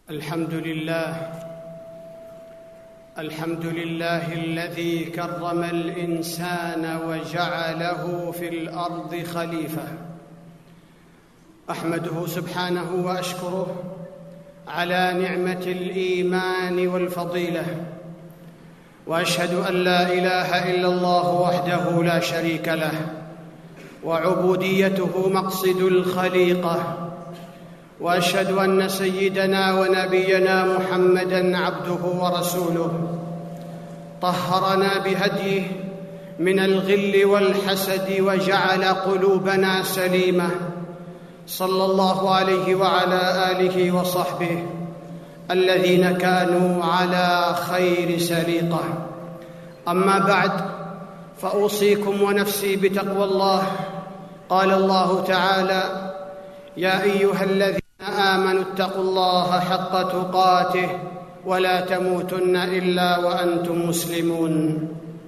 الحمد لله الذي كرم الإنسان وجعله في الأرض خليفة. أحمده سبحانه وأشكره على نعمة الإيمان والفضيلة، وأشهد أن لا إله إلا الله وحده لا شريك له، وعبوديته مقصد الخليقة. وأشهد أن سيدنا ونبينا محمدًا عبده ورسوله، طهرنا بهديه من الغل والحسد وجعل قلوبنا سليمة، صلى الله عليه وعلى آله وصحبه الذين كانوا على خير سليقة. أما بعد، فأوصيكم ونفسي بتقوى الله. قال الله تعالى: يا أيها الذين آمنوا اتقوا الله حق تقاته ولا تموتن إلا وأنتم مسلمون.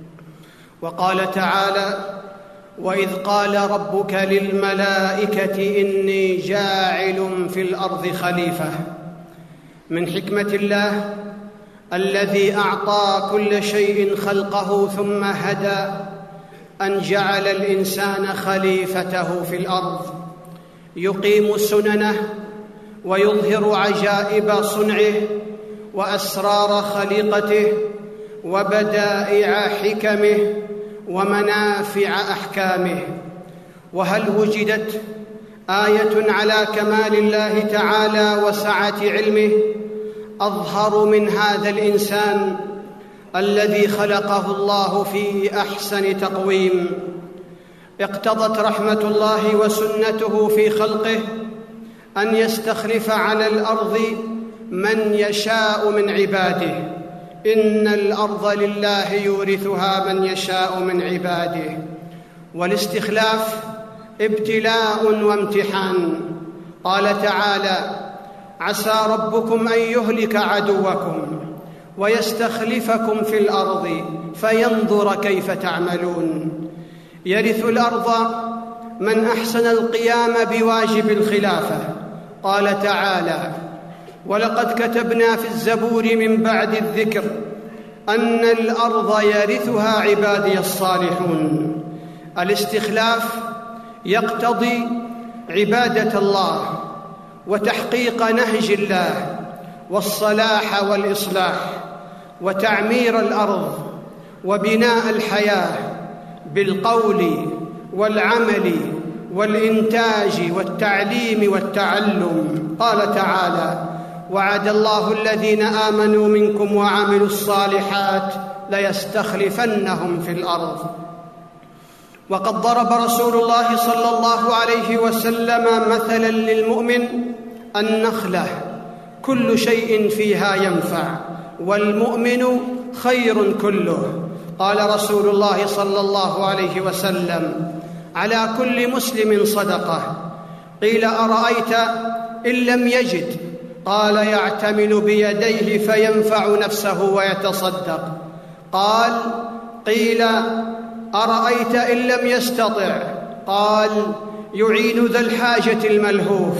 وقال تعالى: وإذ قال ربك للملائكة إني جاعل في الأرض خليفة. من حكمة الله الذي أعطى كل شيء خلقه ثم هدى أن جعل الإنسان خليفته في الأرض، يقيم سننه ويظهر عجائب صنعه وأسرار خليقته وبدائع حكمه ومنافع أحكامه. وهل وجدت آية على كمال الله تعالى وسعة علمه أظهر من هذا الإنسان الذي خلقه الله في أحسن تقويم؟ اقتضت رحمة الله وسنته في خلقه أن يستخلف على الأرض من يشاء من عباده. إن الأرض لله يورثها من يشاء من عباده. والاستخلاف ابتلاء وامتحان. قال تعالى: عسى ربكم أن يهلك عدوكم ويستخلفكم في الأرض فينظر كيف تعملون. يرث الأرض من أحسن القيام بواجب الخلافة. قال تعالى: ولقد كتبنا في الزبور من بعد الذكر أن الأرض يرثها عبادي الصالحون. الاستخلاف يقتضي عبادة الله وتحقيق نهج الله والصلاح والإصلاح وتعمير الأرض وبناء الحياة بالقول والعمل والإنتاج والتعليم والتعلم. قال تعالى: وعد الله الذين آمنوا منكم وعملوا الصالحات ليستخلفنهم في الأرض. وقد ضرب رسول الله صلى الله عليه وسلم مثلاً للمؤمن: النخلة كل شيء فيها ينفع، والمؤمن خير كله. قال رسول الله صلى الله عليه وسلم: على كل مسلم صدقة. قيل: أرأيت إن لم يجد؟ قال: يعتمل بيديه فينفع نفسه ويتصدق. قيل: أرأيت إن لم يستطع؟ قال: يعين ذا الحاجة الملهوف.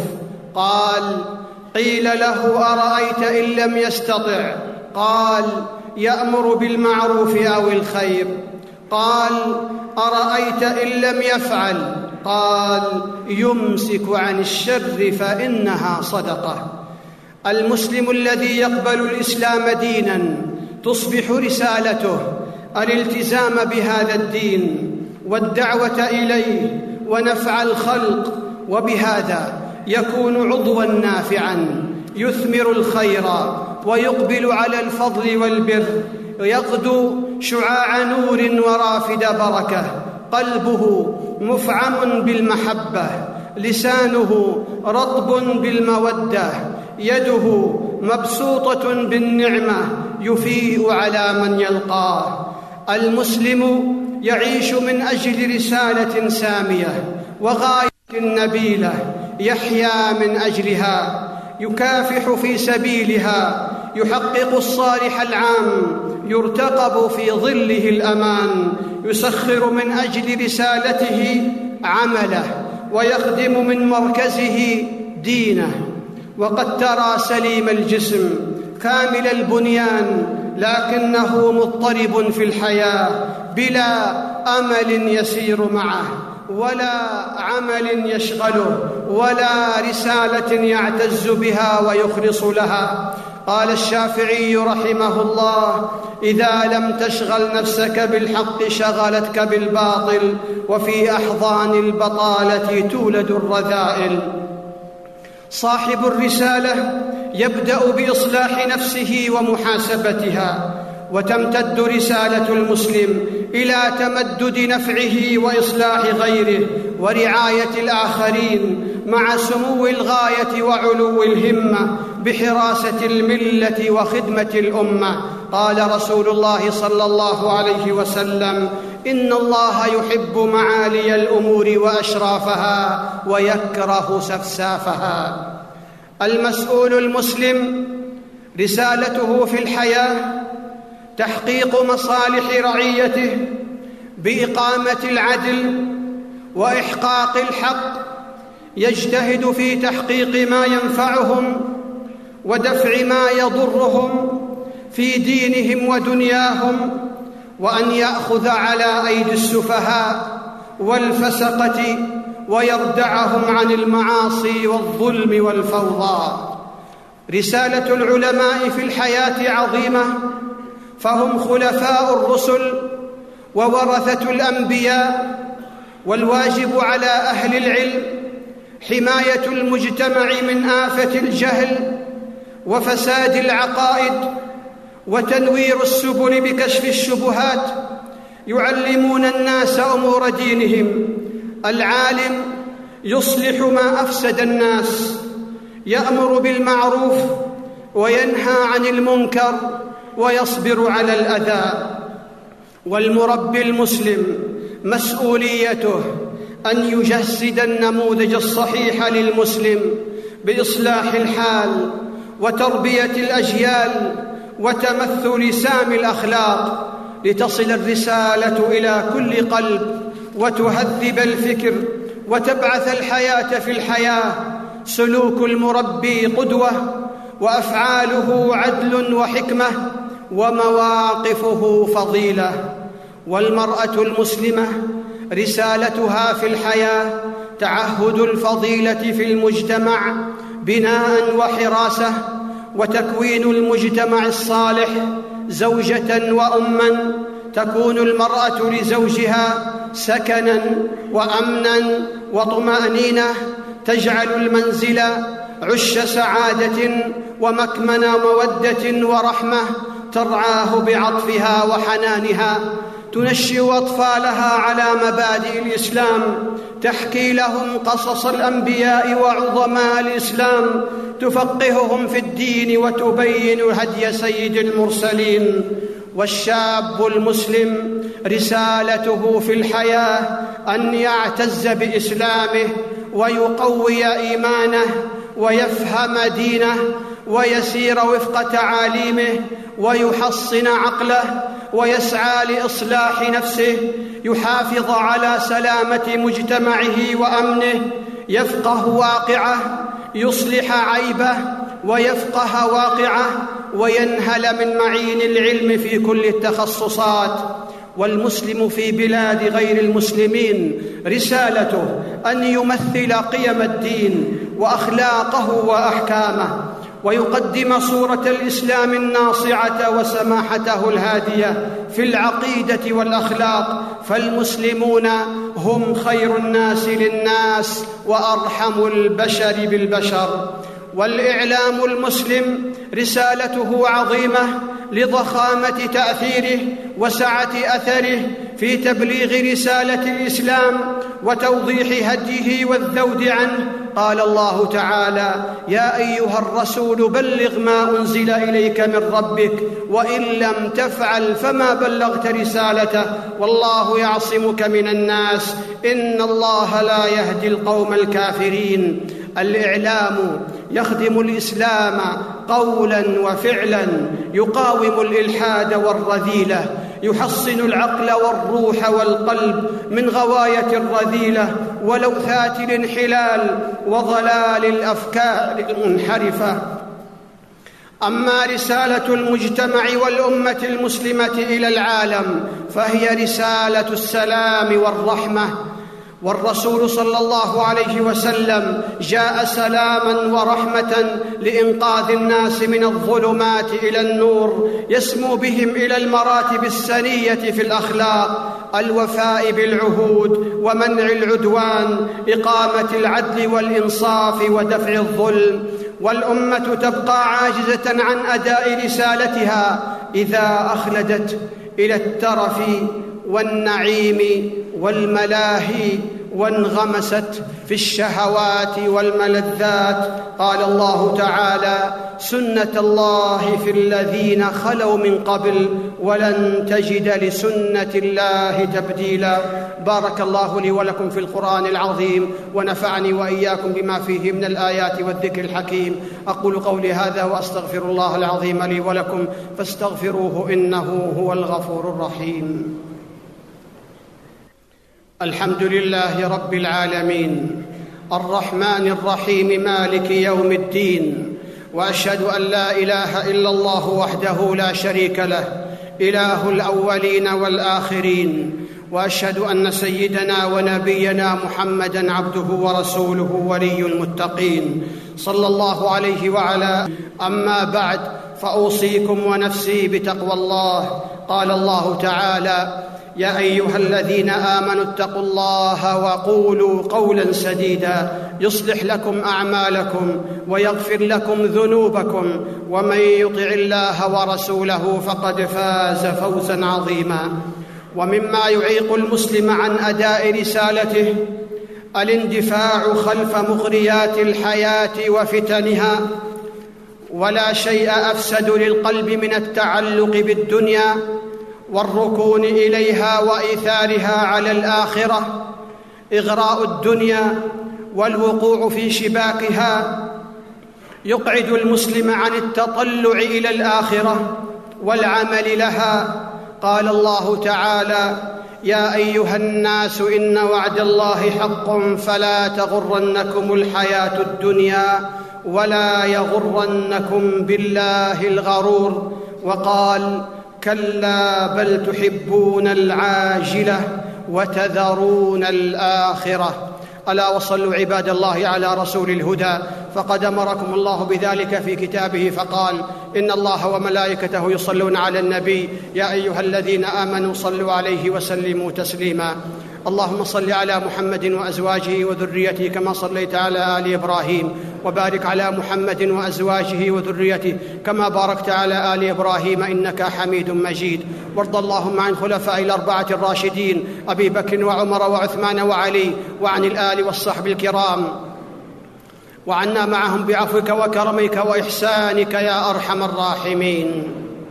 قيل له: أرأيت إن لم يستطع؟ قال: يأمر بالمعروف أو الخير. قال: أرأيت إن لم يفعل؟ قال: يمسك عن الشر فإنها صدقة. المسلم الذي يقبل الإسلام ديناً تصبح رسالته الالتزام بهذا الدين والدعوة إليه ونفع الخلق، وبهذا يكون عضواً نافعاً يثمر الخير ويقبل على الفضل والبر، يغدو شعاع نور ورافد بركة، قلبه مفعم بالمحبة، لسانه رطب بالمودة، يده مبسوطة بالنعمة يفيء على من يلقاه. المسلم يعيش من أجل رسالة سامية وغاية نبيلة، يحيا من أجلها، يكافح في سبيلها، يحقق الصالح العام، يرتقب في ظله الأمان، يسخر من أجل رسالته عمله، ويخدم من مركزه دينه. وقد ترى سليم الجسم كامل البنيان لكنه مضطرب في الحياة بلا أمل يسير معه، ولا عمل يشغله، ولا رسالة يعتز بها ويخلص لها. قال الشافعي رحمه الله: إذا لم تشغل نفسك بالحق شغلتك بالباطل، وفي أحضان البطالة تولد الرذائل. صاحب الرسالة يبدأ بإصلاح نفسه ومحاسبتها، وتمتد رسالة المسلم إلى تمدد نفعه وإصلاح غيره ورعاية الآخرين، مع سمو الغاية وعلو الهمة بحراسة الملة وخدمة الأمة. قال رسول الله صلى الله عليه وسلم: إن الله يحب معالي الأمور وأشرافها ويكره سفسافها. المسؤول المسلم رسالته في الحياة تحقيق مصالح رعيته بإقامة العدل وإحقاق الحق، يجتهد في تحقيق ما ينفعهم ودفع ما يضرهم في دينهم ودنياهم، وأن يأخذ على أيدي السفهاء والفسقة ويردعهم عن المعاصي والظلم والفوضى. رسالة العلماء في الحياة عظيمة، فهم خلفاء الرسل وورثة الأنبياء، والواجب على أهل العلم حماية المجتمع من آفة الجهل وفساد العقائد وتنوير السبل بكشف الشبهات. يعلمون الناس أمور دينهم. العالم يصلح ما أفسد الناس، يأمر بالمعروف وينهى عن المنكر ويصبر على الأذى. والمربي المسلم مسؤوليته أن يجسد النموذج الصحيح للمسلم بإصلاح الحال وتربية الأجيال وتمثل سامي الأخلاق، لتصل الرسالة إلى كل قلب وتهذب الفكر وتبعث الحياة في الحياة. سلوك المربي قدوة، وأفعاله عدل وحكمة، ومواقفه فضيلة. والمرأة المسلمة رسالتها في الحياة تعهد الفضيلة في المجتمع بناء وحراسة، وتكوين المجتمع الصالح. زوجة وأما تكون المرأة لزوجها سكنا وأمنا وطمأنينة، تجعل المنزل عش سعادة ومكمن مودة ورحمة، ترعاه بعطفها وحنانها، تنشئ أطفالها على مبادئ الإسلام، تحكي لهم قصص الأنبياء وعظماء الإسلام، تفقههم في الدين وتبين هدي سيد المرسلين. والشاب المسلم رسالته في الحياة أن يعتز بإسلامه ويقوي إيمانه ويفهم دينه ويسير وفق تعاليمه ويحصن عقله ويسعى لإصلاح نفسه، يحافظ على سلامة مجتمعه وأمنه، يفقه واقعه، يصلح عيبه ويفقه واقعه، وينهل من معين العلم في كل التخصصات. والمسلم في بلاد غير المسلمين رسالته أن يمثل قيم الدين وأخلاقه وأحكامه، ويقدم صورة الإسلام الناصعة وسماحته الهادية في العقيدة والأخلاق. فالمسلمون هم خير الناس للناس وأرحم البشر بالبشر. والإعلام المسلم رسالته عظيمة لضخامة تأثيره وسعة أثره في تبليغ رسالة الإسلام وتوضيح هديه والذود عنه. قال الله تعالى: يا أيها الرسول بلغ ما أنزل إليك من ربك وإن لم تفعل فما بلغت رسالته والله يعصمك من الناس إن الله لا يهدي القوم الكافرين. الإعلام يخدم الإسلام قولا وفعلا، يقاوم الإلحاد والرذيلة، يحصن العقل والروح والقلب من غواية الرذيلة ولوثات الانحلال وضلال الأفكار المنحرفة. أما رسالة المجتمع والأمة المسلمة إلى العالم فهي رسالة السلام والرحمة، والرسول صلى الله عليه وسلم جاء سلاماً ورحمة لإنقاذ الناس من الظلمات إلى النور، يسمو بهم إلى المراتب السنية في الأخلاق: الوفاء بالعهود ومنع العدوان، إقامة العدل والإنصاف ودفع الظلم. والأمة تبقى عاجزة عن أداء رسالتها إذا أخلدت إلى الترف والنعيم والملاهي وانغمست في الشهوات والملذات. قال الله تعالى: سنة الله في الذين خلوا من قبل ولن تجد لسنة الله تبديلا. بارك الله لي ولكم في القرآن العظيم، ونفعني وإياكم بما فيه من الآيات والذكر الحكيم. أقول قولي هذا وأستغفر الله العظيم لي ولكم فاستغفروه إنه هو الغفور الرحيم. الحمد لله رب العالمين الرحمن الرحيم مالك يوم الدين، وأشهد أن لا إله إلا الله وحده لا شريك له إله الأولين والآخرين، وأشهد أن سيدنا ونبينا محمدًا عبده ورسوله ولي المتقين صلى الله عليه وعلى. أما بعد، فأوصيكم ونفسي بتقوى الله. قال الله تعالى: يا أيها الذين آمنوا اتقوا الله وقولوا قولا سديدا يصلح لكم أعمالكم ويغفر لكم ذنوبكم، ومن يطع الله ورسوله فقد فاز فوزا عظيما. ومما يعيق المسلم عن أداء رسالته الاندفاع خلف مغريات الحياة وفتنها، ولا شيء أفسد للقلب من التعلق بالدنيا والركون إليها وإيثارها على الآخرة. إغراء الدنيا والوقوع في شباكها يقعد المسلم عن التطلع إلى الآخرة والعمل لها. قال الله تعالى: يا أيها الناس إن وعد الله حق فلا تغرنكم الحياة الدنيا ولا يغرنكم بالله الغرور. وقال: كلا بل تحبون العاجلة وتذرون الآخرة. ألا وصلوا عباد الله على رسول الهدى، فقد أمركم الله بذلك في كتابه فقال: إن الله وملائكته يصلون على النبي يا أيها الذين آمنوا صلوا عليه وسلموا تسليما. اللهم صل على محمد وأزواجه وذريته كما صليت على آل إبراهيم، وبارك على محمد وأزواجه وذريته كما باركت على آل إبراهيم إنك حميد مجيد. وارض اللهم عن خلفاء الأربعة الراشدين أبي بكر وعمر وعثمان وعلي، وعن الآل والصحب الكرام، وعنا معهم بعفوك وكرمك وإحسانك يا أرحم الراحمين.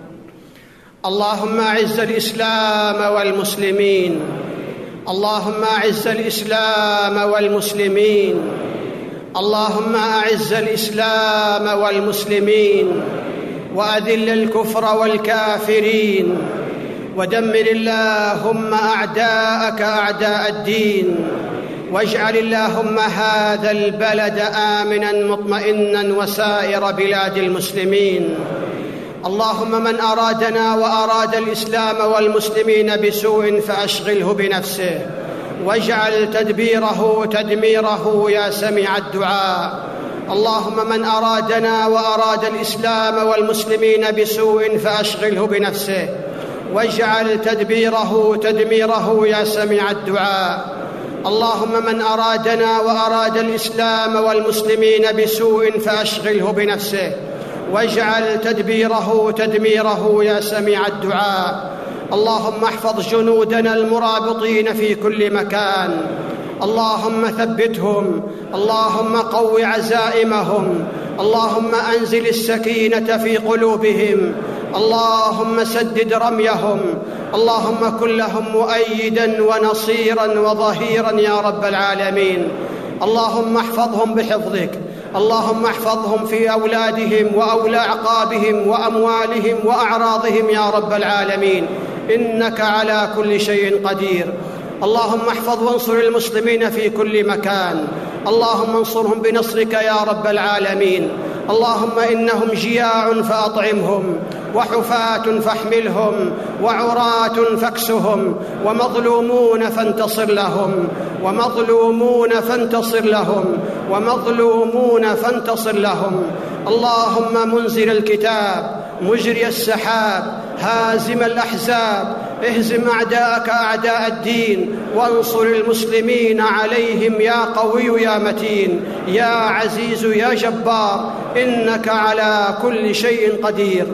اللهم أعز الإسلام والمسلمين، اللهم أعز الإسلام والمسلمين، اللهم أعز الإسلام والمسلمين، وأذل الكفر والكافرين، ودمر اللهم أعداءك أعداء الدين، واجعل اللهم هذا البلد آمناً مطمئناً وسائر بلاد المسلمين. اللهم من أرادنا وأراد الإسلام والمسلمين بسوء فأشغله بنفسه، واجعل تدبيره تدميره يا سميع الدعاء. اللهم من أرادنا وأراد الإسلام والمسلمين بسوء فأشغله بنفسه، واجعل تدبيره تدميره يا سميع الدعاء. اللهم من أرادنا وأراد الإسلام والمسلمين بسوء فأشغله بنفسه، واجعل تدبيره تدميره يا سميع الدعاء. اللهم احفظ جنودنا المرابطين في كل مكان، اللهم ثبتهم، اللهم قو عزائمهم، اللهم أنزل السكينة في قلوبهم، اللهم سدد رميهم، اللهم كن لهم مؤيداً ونصيراً وظهيراً يا رب العالمين. اللهم احفظهم بحفظك، اللهم احفظهم في أولادهم وأعقابهم وأموالهم وأعراضهم يا رب العالمين، إنك على كل شيء قدير. اللهم احفظ وانصر المسلمين في كل مكان. اللهم انصرهم بنصرك يا رب العالمين. اللهم إنهم جياع فأطعمهم، وحفاة فاحملهم، وعراة فاكسهم، ومظلومون فانتصر لهم، ومظلومون فانتصر لهم، ومظلومون فانتصر لهم. اللهم منزل الكتاب، مجري السحاب، هازم الأحزاب، اهزم أعداءك أعداء الدين، وانصر المسلمين عليهم يا قوي يا متين، يا عزيز يا جبار، إنك على كل شيء قدير.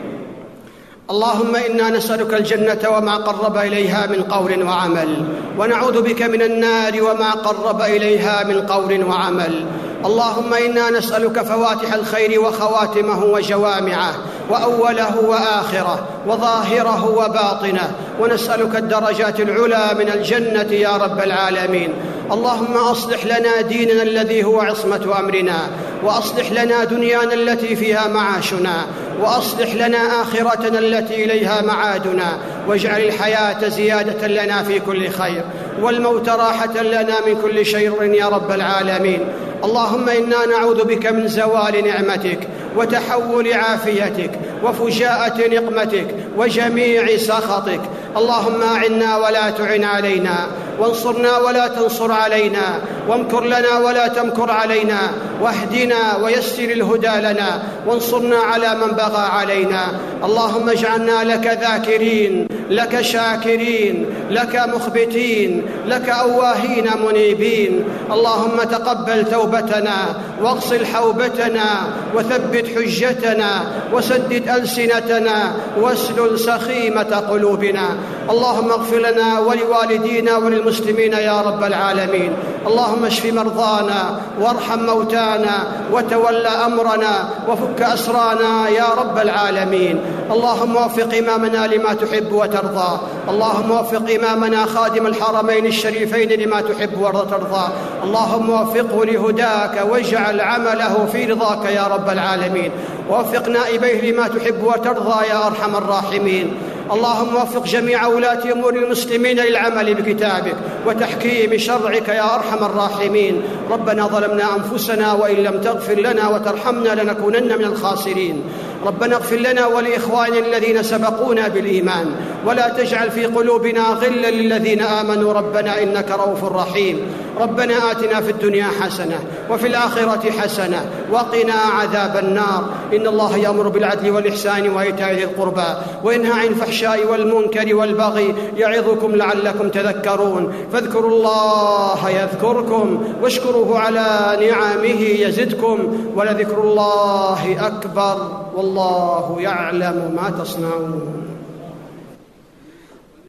اللهم إنا نسألك الجنة وما قرب إليها من قول وعمل، ونعوذ بك من النار وما قرب إليها من قول وعمل. اللهم إنا نسألك فواتح الخير وخواتمه وجوامعه، وأوله وآخره، وظاهره وباطنه، ونسألك الدرجات العلى من الجنة يا رب العالمين. اللهم أصلح لنا ديننا الذي هو عصمة أمرنا، وأصلح لنا دنيانا التي فيها معاشنا، وأصلح لنا آخرتنا التي إليها معادنا، واجعل الحياة زيادة لنا في كل خير، والموت راحة لنا من كل شر يا رب العالمين. اللهم إنا نعوذ بك من زوال نعمتك، وتحول عافيتك، وفجاءة نقمتك، وجميع سخطك. اللهم أعنا ولا تعن علينا، وانصرنا ولا تنصر علينا، وامكر لنا ولا تمكر علينا، واهدنا ويسر الهدى لنا، وانصرنا على من بغى علينا. اللهم اجعلنا لك ذاكرين، لك شاكرين، لك مخبتين، لك أواهين منيبين. اللهم تقبل توبتنا، واغسل حوبتنا، وثبت حجتنا، وسدد ألسنتنا، واسلل سخيمة قلوبنا. اللهم اغفر لنا ولوالدينا وللمسلمين يا رب العالمين. اللهم اشف مرضانا، وارحم موتانا، وتول أمرنا، وفك أسرانا يا رب العالمين. اللهم وفق إمامنا لما تحب وترضى. اللهم وفق إمامنا خادم الحرمين الشريفين لما تحب وترضى. اللهم وفقه لهداك، واجعل عمله في رضاك يا رب العالمين. ووفق نائبيه لما تحب وترضى يا أرحم الراحمين. اللهم وفق جميع ولاة أمور المسلمين للعمل بكتابك وتحكيم شرعك يا أرحم الراحمين. ربنا ظلمنا أنفسنا، وإن لم تغفر لنا وترحمنا لنكونن من الخاسرين. ربنا اغفر لنا ولإخواننا الذين سبقونا بالإيمان، ولا تجعل في قلوبنا غلا للذين آمنوا ربنا إنك رؤوف رحيم. ربنا آتنا في الدنيا حسنة، وفي الآخرة حسنة، وقنا عذاب النار. إن الله يأمر بالعدل والإحسان وإيتاء ذي القربى، وينهى عن الفحشاء والمنكر والبغي، يعظكم لعلكم تذكرون. فاذكروا الله يذكركم، واشكروه على نعمه يزدكم، ولذكر الله أكبر، والله يعلم ما تصنعون.